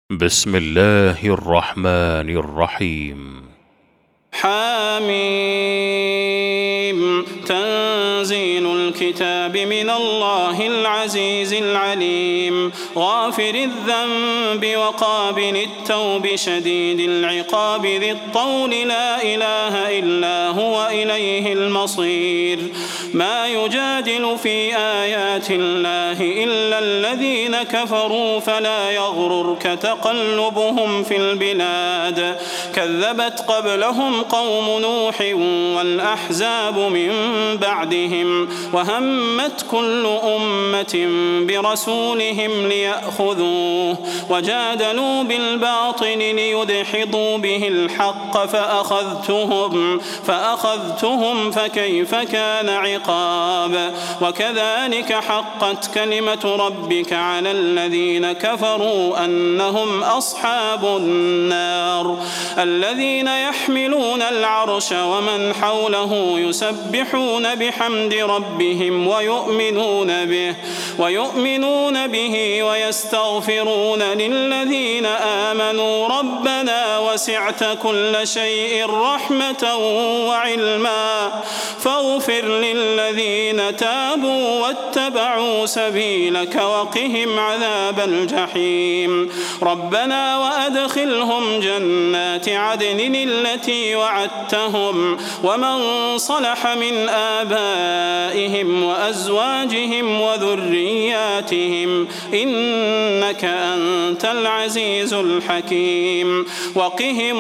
بسم الله الرحمن الرحيم. حميم. تنزيل الكتاب من الله العزيز العليم، غافر الذنب وقابل التوب شديد العقاب ذي الطول لا إله إلا هو إليه المصير. ما يجادل في آيات الله إلا الذين كفروا فلا يغررك تقلبهم في البلاد. كذبت قبلهم قوم نوح والأحزاب من بعدهم، وهمت كل أمة برسولهم ليأخذوه، وجادلوا بالباطل ليدحضوا به الحق فأخذتهم فكيف كان عقاب. وكذلك حقت كلمة ربك على الذين كفروا أنهم أصحاب النار. الذين يحملون العرش ومن حوله يسبحون بحمد ربهم ويؤمنون به ويستغفرون للذين آمنوا ربنا وسعت كل شيء رحمة وعلما فاغفر للذين تابوا واتبعوا سبيلك وقهم عذاب الجحيم. ربنا وأدخلهم جنات عدن التي وعدتهم ومن صلح من آبائهم وأزواجهم وذرياتهم إنك أنت العزيز الحكيم. وقهم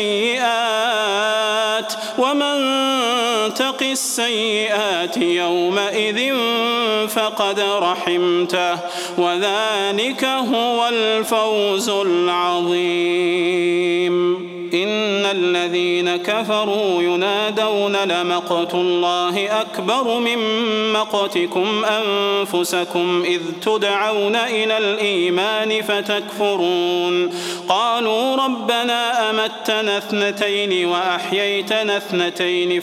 السيئات ومن تق السيئات يومئذ فقد رحمته وذلك هو الفوز العظيم. إن الذين كفروا ينادون لمقت الله أكبر من مقتكم أنفسكم إذ تدعون إلى الإيمان فتكفرون. قالوا ربنا أمتنا اثنتين وأحييتنا اثنتين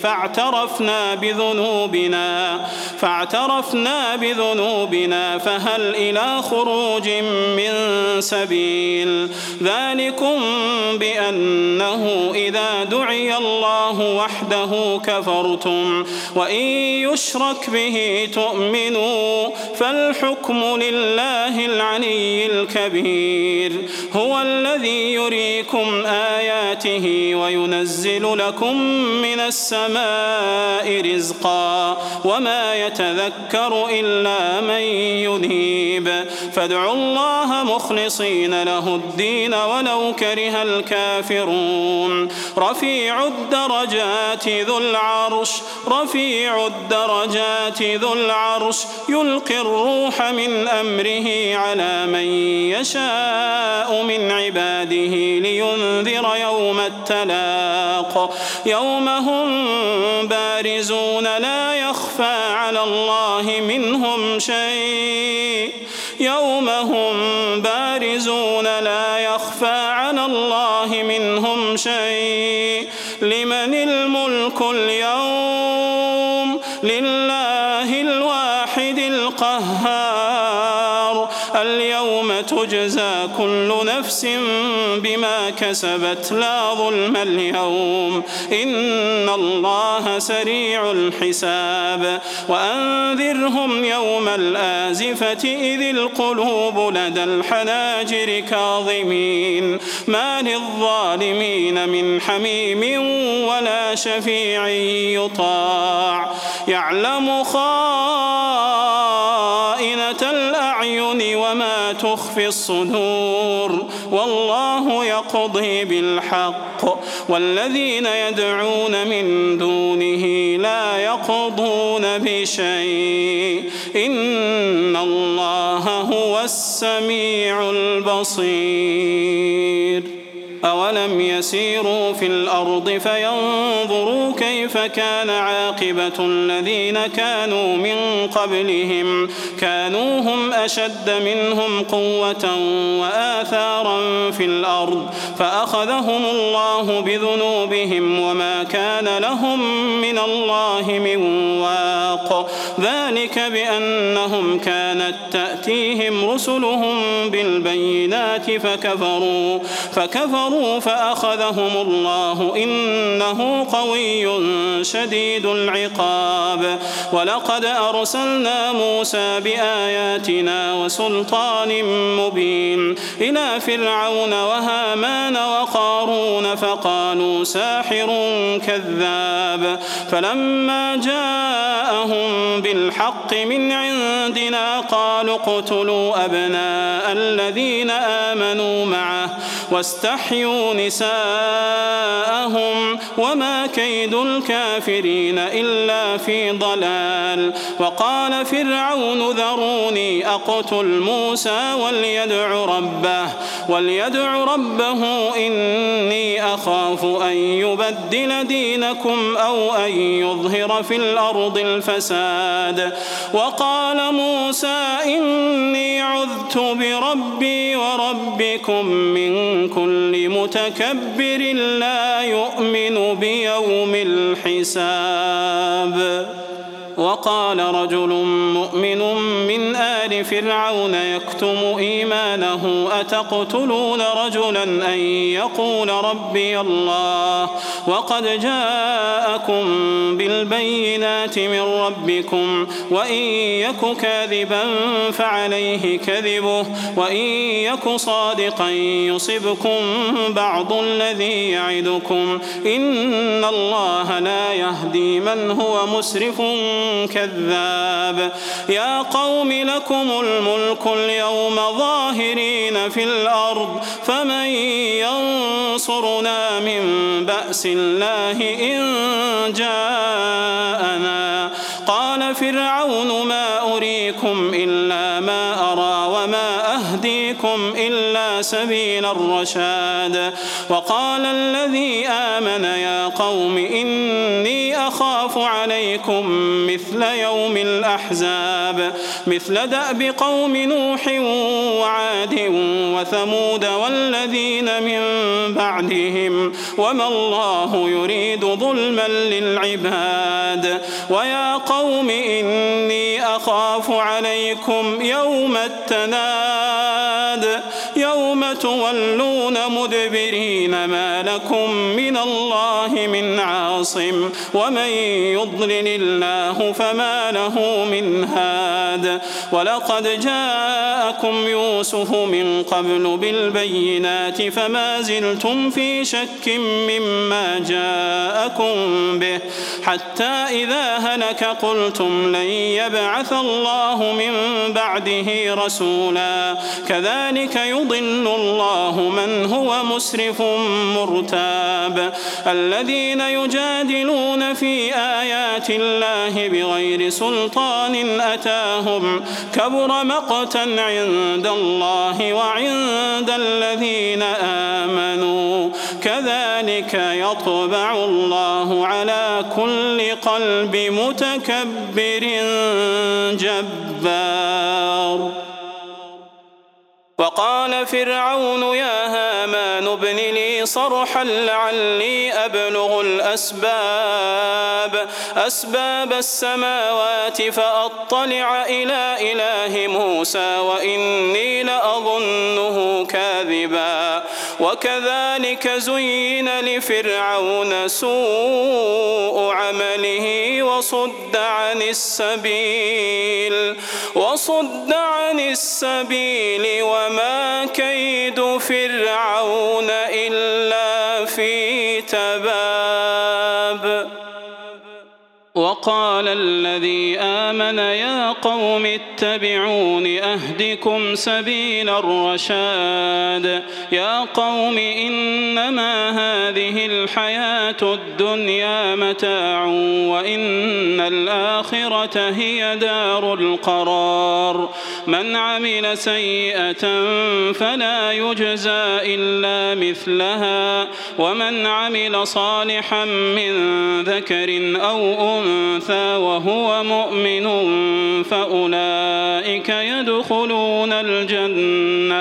فاعترفنا بذنوبنا فهل إلى خروج من سبيل. ذلكم بأنه إذا دعي الله وحده كفرتم وإن يشرك به تؤمنوا فالحكم لله العلي الكبير. هو الذي يريكم آياته وينزل لكم من السماء رزقا وما يتذكر إلا من ينيب. فادعوا الله مخلصين له الدين ولو كره الكافرون. رفيع الدرجات ذو العرش يلقي الروح من أمره على من يشاء من عباده لينذر يوم التلاق. يوم هم بارزون لا يخفى على الله منهم شيء. لمن الملك اليوم؟ لله الواحد القهار. اليوم تجزى كل نفس بما كسبت لا ظلم اليوم إن الله سريع الحساب. وأنذرهم يوم الآزفة إذ القلوب لدى الحناجر كاظمين ما للظالمين من حميم ولا شفيع يطاع. يعلم خائنة الأعين وما تخفي الصدور والله يقضي بالحق والذين يدعون من دونه لا يقضون بشيء إن الله هو السميع البصير. أولم يسيروا في الأرض فينظروا كيف كان عاقبة الذين كانوا من قبلهم كانوا هم أشد منهم قوة وآثارا في الأرض فأخذهم الله بذنوبهم وما كان لهم من الله من واق. ذلك بأنهم كانت تأتيهم رسلهم بالبينات فكفروا فأخذهم الله إنه قوي شديد العقاب. ولقد أرسلنا موسى بآياتنا وسلطان مبين إلى فرعون وهامان وقارون فقالوا ساحر كذاب. فلما جاءهم بالحق من عندنا قالوا اقتلوا أبناء الذين آمنوا معه واستحيوا نساءهم وما كيد الكافرين إلا في ضلال. وقال فرعون ذروني أقتل موسى وليدع ربه إني أخاف أن يبدل دينكم أو أن يظهر في الأرض الفساد. وقال موسى إني عذت بربي وربكم من كل متكبر لا يؤمن بيوم الحساب. وقال رجل مؤمن من آل فرعون يكتم إيمانه أتقتلون رجلا أن يقول ربي الله وقد جاءكم بالبينات من ربكم وإن يك كاذبا فعليه كذبه وإن يك صادقا يصبكم بعض الذي يعدكم إن الله لا يهدي من هو مسرف كذاب. يا قوم لكم الملك اليوم ظاهرين في الأرض فمن ينصرنا من بأس الله إن جاءنا. قال فرعون ما أريكم إلا ما أرى وما أهديكم إلا سبيل الرشاد. وقال الذي آمن يا قوم إني أخاف عليكم مثل يوم الأحزاب مثل دأب قوم نوح وعاد وثمود والذين من بعدهم وما الله يريد ظلما للعباد. ويا قوم إني أخاف عليكم يوم التناد يوم تولون مدبرين ما لكم من الله من عاصم ومن يضلل الله فما له من هاد. ولقد جاءكم يوسف من قبل بالبينات فما زلتم في شك مما جاءكم به حتى إذا هلك قلتم لن يبعث الله من بعده رسولا كذلك يضل الله من هو مسرف مرتاب. الذين يجادلون في آيات الله بغير سلطان أتاهم كبر مقتا عند الله وعند الذين آمنوا كذلك يطبع الله على كل قلب متكبر جبار. وقال فرعون يا هامان ابن لي صرحا لعلي أبلغ أسباب السماوات فأطلع إلى إله موسى وإني لأظنه كاذبا. وكذلك زين لفرعون سوء عمله وصد عن السبيل وما كيد فرعون إلا في تباب. وقال الذي آمن يا قوم اتبعون أهدكم سبيل الرشاد. يا قوم إنما هذه الحياة الدنيا متاع وإن الآخرة هي دار القرار. من عمل سيئة فلا يجزى إلا مثلها ومن عمل صالحا من ذكر أو أنثى وهو مؤمن فأولئك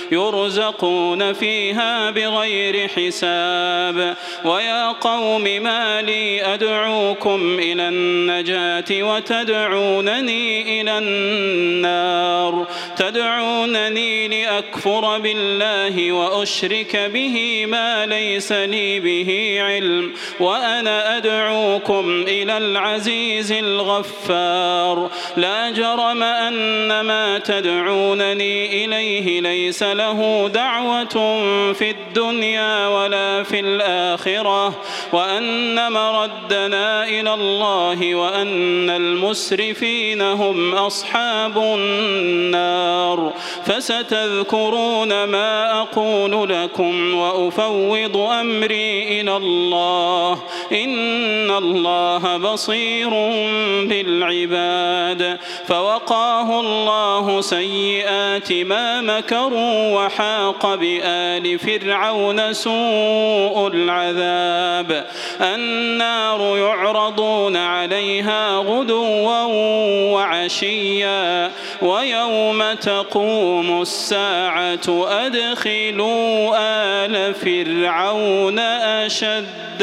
يرزقون فيها بغير حساب ويا قوم ما لي أدعوكم إلى النجاة وتدعونني إلى النار تدعونني لأكفر بالله وأشرك به ما ليس لي به علم وأنا أدعوكم إلى العزيز الغفار لا جرم أن ما تدعونني إليه ليس له دعوة في الدنيا ولا في الآخرة وأن مردنا إلى الله وأن المسرفين هم أصحاب النار فستذكرون ما أقول لكم وأفوض أمري إلى الله إن الله بصير بالعباد فوقاه الله سيئات ما مكروا وحاق بآل فرعون سوء العذاب النار يعرضون عليها غدوا وعشيا ويوم تقوم الساعة أدخلوا آل فرعون أشد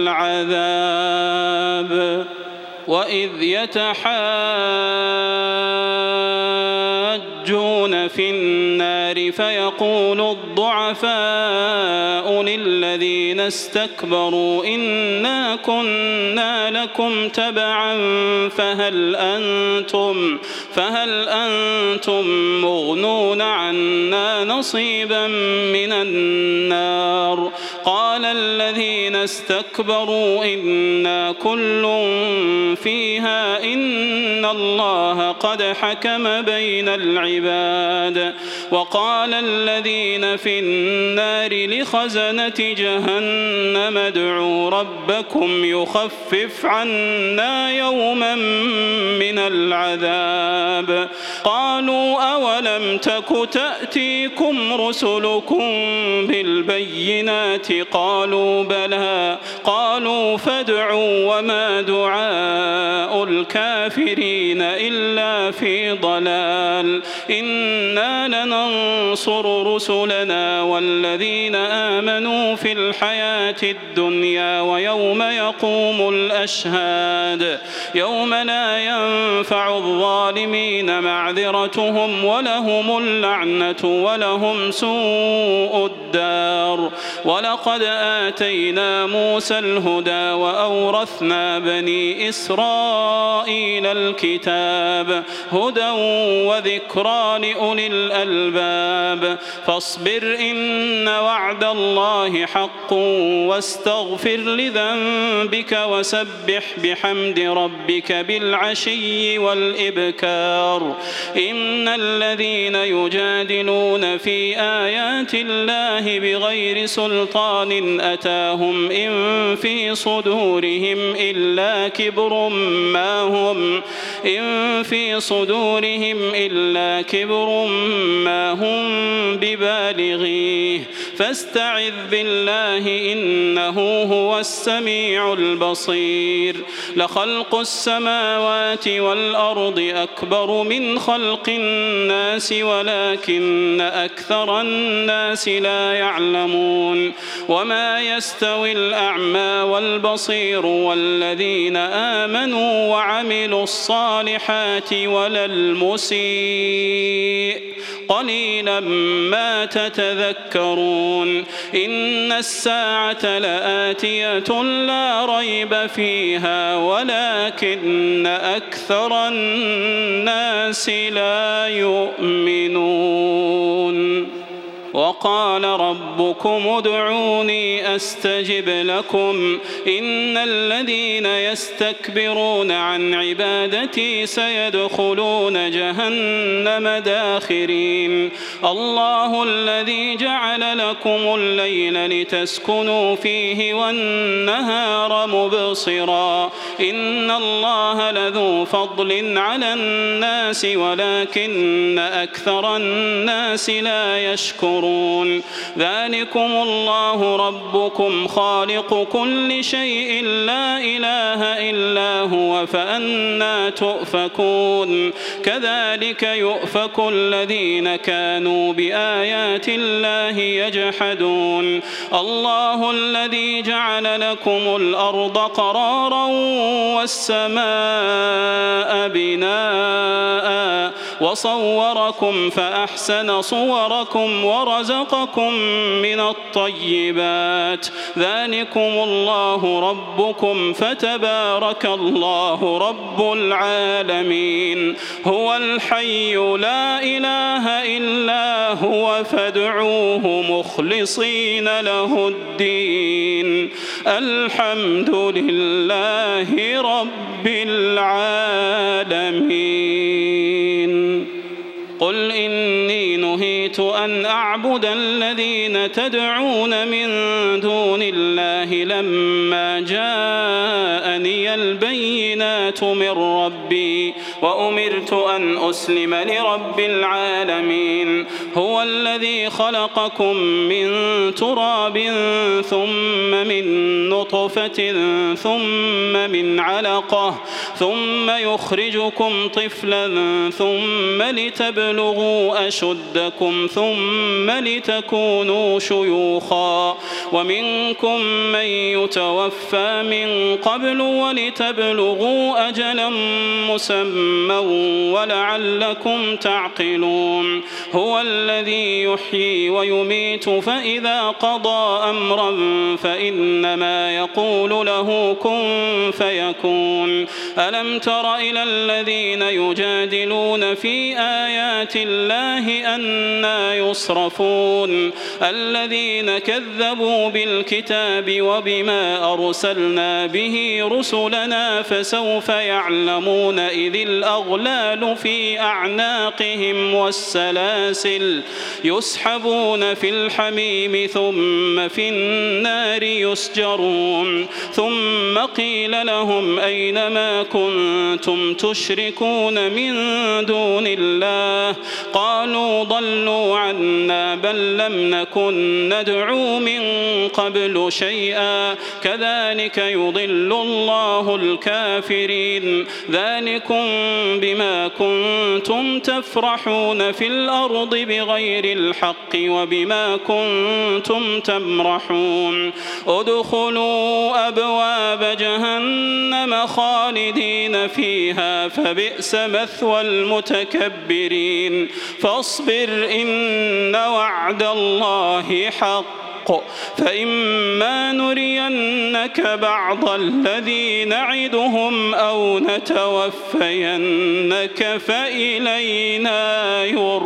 العذاب وإذ يتحاجون في النار فيقول الضعفاء للذين استكبروا إنا كنا لكم تبعا فهل أنتم مغنون عنا نصيبا من النار قال الذين استكبروا إنا كل فيها إن الله قد حكم بين العباد وقال الذين في النار لخزنة جهنم ادعوا ربكم يخفف عنا يوما من العذاب قالوا أولم تك تأتيكم رسلكم بالبينات قالوا بلى قالوا فادعوا وما دعاء الكافرين إلا في ضلال إنا لننصر رسلنا والذين آمنوا في الحياة الدنيا ويوم يقوم الأشهاد يوم لا ينفع الظالمين معذرتهم ولهم اللعنة ولهم سوء الدار ولقد آتينا موسى الهدى وأورثنا بني إسرائيل الكتاب هدى وذكرى لأولي الألباب فاصبر إن وعد الله حق واستغفر لذنبك وسبح بحمد ربك بالعشي والإبكار إن الذين يجادلون في آيات الله بغير سلطان أتاهم إن في صدورهم إلا كبر ما هم ببالغيه فاستعذ بالله إنه هو السميع البصير لخلق السماوات والأرض أكبر من خلق الناس ولكن أكثر الناس لا يعلمون وما يستوي الأعمى والبصير والذين آمنوا وعملوا الصالحات ولا المسيء قليلا ما تتذكرون إن الساعة لآتية لا ريب فيها ولكن أكثر الناس لا يؤمنون وقال ربكم ادعوني أستجب لكم إن الذين يستكبرون عن عبادتي سيدخلون جهنم داخرين الله الذي جعل لكم الليل لتسكنوا فيه والنهار مبصرا إن الله لذو فضل على الناس ولكن أكثر الناس لا يشكرون ذلكم الله ربكم خالق كل شيء لا إله إلا هو فأنى تؤفكون كذلك يؤفك الذين كانوا بآيات الله يجحدون الله الذي جعل لكم الأرض قرارا والسماء بناء وصوركم فأحسن صوركم ورزقكم من الطيبات ذلكم الله ربكم فتبارك الله رب العالمين هو الحي لا إله إلا هو فادعوه مخلصين له الدين الحمد لله رب العالمين قل إني نهيت أن أعبد الذين تدعون من دون الله لما جاءني البينات من ربي وأمرت أن أسلم لرب العالمين هو الذي خلقكم من تراب ثم من نطفة ثم من علقة ثم يخرجكم طفلا ثم لتبلغوا أشدكم ثم لتكونوا شيوخا ومنكم من يتوفى من قبل ولتبلغوا أجلا مسمى ولعلكم تعقلون هو الذي يحيي ويميت فإذا قضى أمرا فإنما يقول له كن فيكون ألم تر إلى الذين يجادلون في آيات الله أنى يصرفون الذين كذبوا بالكتاب وبما أرسلنا به رسلنا فسوف يعلمون إذ الأغلال في أعناقهم والسلاسل يسحبون في الحميم ثم في النار يسجرون ثم قيل لهم أين ما كنتم تشركون من دون الله قالوا ضلوا عنا بل لم نكن ندعو من قبل شيئا كذلك يضل الله الكافرين ذلكم بما كنتم تفرحون في الأرض بغير الحق وبما كنتم تمرحون ادخلوا أبواب جهنم خالدين فيها فبئس مثوى المتكبرين فاصبر إن وعد الله حق فإما نرينك بعض الذي نعدهم أو نتوفينك فإلينا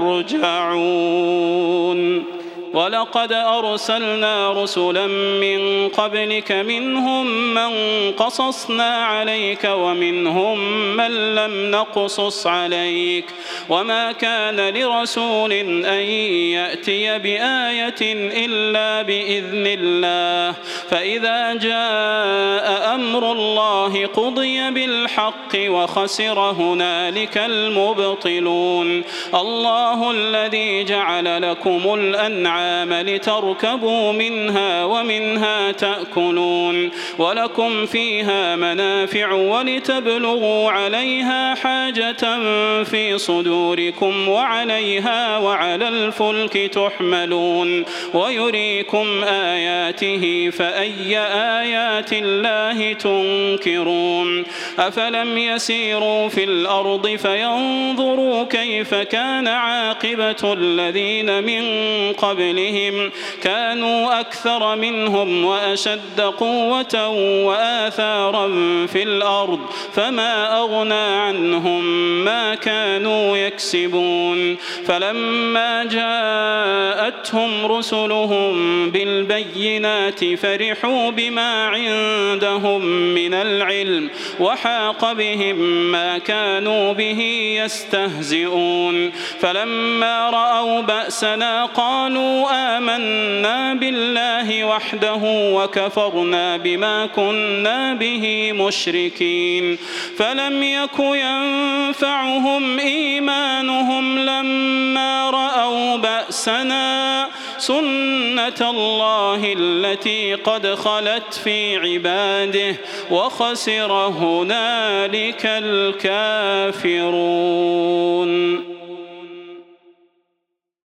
يرجعون ولقد أرسلنا رسلا من قبلك منهم من قصصنا عليك ومنهم من لم نقصص عليك وما كان لرسول أن يأتي بآية إلا بإذن الله فإذا جاء أمر الله قضي بالحق وخسر هنالك المبطلون الله الذي جعل لكم الأنعام لتركبوا منها ومنها تأكلون ولكم فيها منافع ولتبلغوا عليها حاجة في صدوركم وعليها وعلى الفلك تحملون ويريكم آياته فأي آيات الله تنكرون أفلم يسيروا في الأرض فينظروا كيف كان عاقبة الذين من قبلهم كانوا أكثر منهم وأشد قوة وآثارا في الأرض فما أغنى عنهم ما كانوا يكسبون فلما جاءتهم رسلهم بالبينات فرحوا بما عندهم من العلم وحاق بهم ما كانوا به يستهزئون فلما رأوا بأسنا قالوا آمنا بالله وحده وكفرنا بما كنا به مشركين فلم يك ينفعهم إيمانهم لما رأوا بأسنا سنة الله التي قد خلت في عباده وخسر هنالك الكافرون.